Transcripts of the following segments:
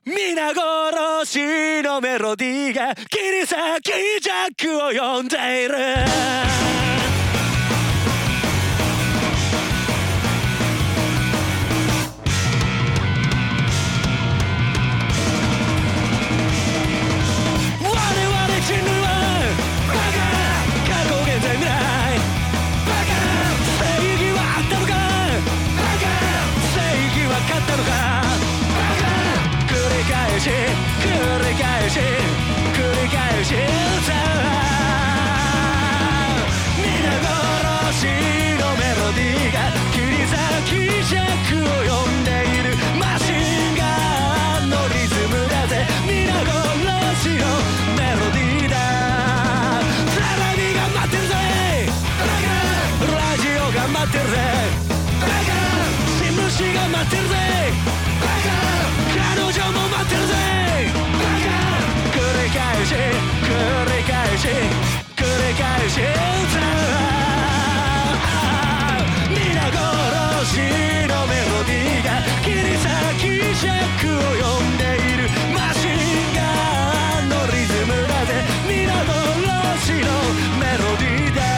皆殺しのメロディーが切り裂きジャックを呼んでいる。繰り返し歌う。皆殺しのメロディーが切り裂きジャックを呼んでいる。マシンガンのリズムだぜ。皆殺しのメロディーだ。テレビが待ってるぜ。ラジオが待ってるぜ。新聞紙が待ってるぜ。彼女も待ってるぜ。繰り返し歌う。皆殺しのメロディーが切り裂きジャックを呼んでいる。マシンガンのリズムだぜ。皆殺しのメロディーだ。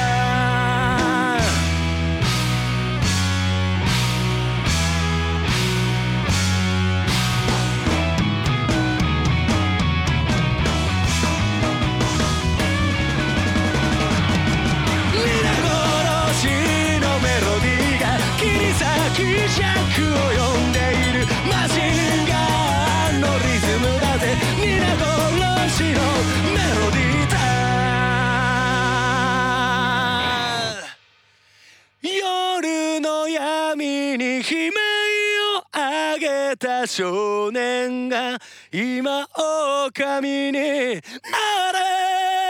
ジャックを呼んでいる。マシンガンのリズムだぜ。皆殺しのメロディーだ。夜の闇に悲鳴を上げた少年が今狼になれ。